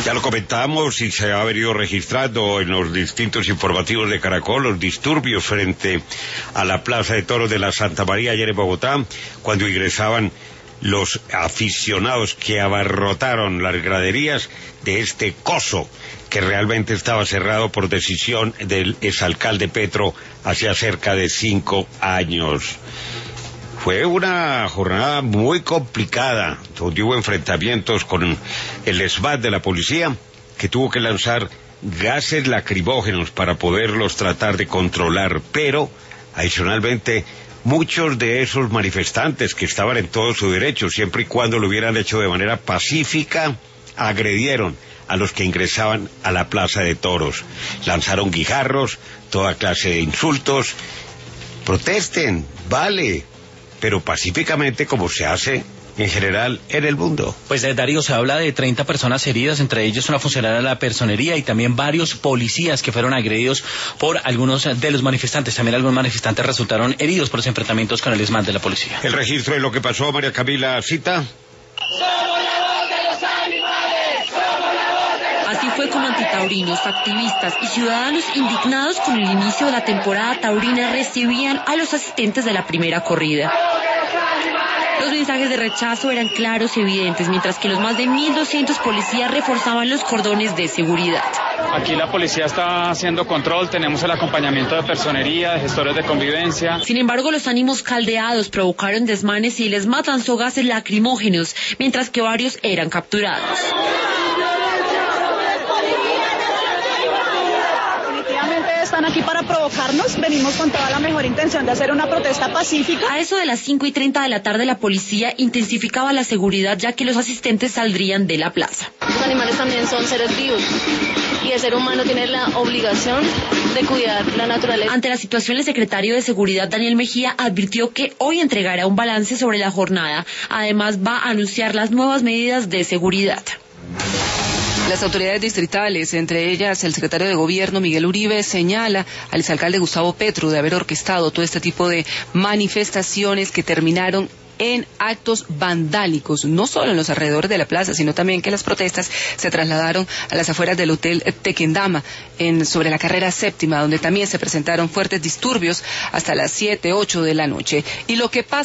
Ya lo comentamos y se ha venido registrando en los distintos informativos de Caracol los disturbios frente a la Plaza de Toros de la Santa María ayer en Bogotá, cuando ingresaban los aficionados que abarrotaron las graderías de este coso que realmente estaba cerrado por decisión del exalcalde Petro hacía cerca de 5 años. Fue una jornada muy complicada, donde hubo enfrentamientos con el SMAT de la policía, que tuvo que lanzar gases lacrimógenos para poderlos tratar de controlar, pero adicionalmente muchos de esos manifestantes que estaban en todo su derecho, siempre y cuando lo hubieran hecho de manera pacífica, agredieron a los que ingresaban a la Plaza de Toros. Lanzaron guijarros, toda clase de insultos. Protesten, vale, pero pacíficamente, como se hace en general en el mundo. Pues Darío, se habla de 30 personas heridas, entre ellos una funcionaria de la personería y también varios policías que fueron agredidos por algunos de los manifestantes. También algunos manifestantes resultaron heridos por los enfrentamientos con el SMAT de la policía. El registro de lo que pasó, María Camila Cita. Así fue como antitaurinos, activistas y ciudadanos indignados con el inicio de la temporada taurina recibían a los asistentes de la primera corrida. Los mensajes de rechazo eran claros y evidentes, mientras que los más de 1.200 policías reforzaban los cordones de seguridad. Aquí la policía está haciendo control, tenemos el acompañamiento de personería, de gestores de convivencia. Sin embargo, los ánimos caldeados provocaron desmanes y el SMAT lanzó gases lacrimógenos, mientras que varios eran capturados. Están aquí para provocarnos, venimos con toda la mejor intención de hacer una protesta pacífica. A eso de las 5:30 de la tarde la policía intensificaba la seguridad ya que los asistentes saldrían de la plaza. Los animales también son seres vivos y el ser humano tiene la obligación de cuidar la naturaleza. Ante la situación, el secretario de Seguridad Daniel Mejía advirtió que hoy entregará un balance sobre la jornada. Además va a anunciar las nuevas medidas de seguridad. Las autoridades distritales, entre ellas el secretario de Gobierno Miguel Uribe, señala al exalcalde Gustavo Petro de haber orquestado todo este tipo de manifestaciones que terminaron en actos vandálicos, no solo en los alrededores de la plaza, sino también que las protestas se trasladaron a las afueras del Hotel Tequendama, sobre la carrera séptima, donde también se presentaron fuertes disturbios hasta las 7, 8 de la noche. Y lo que pasa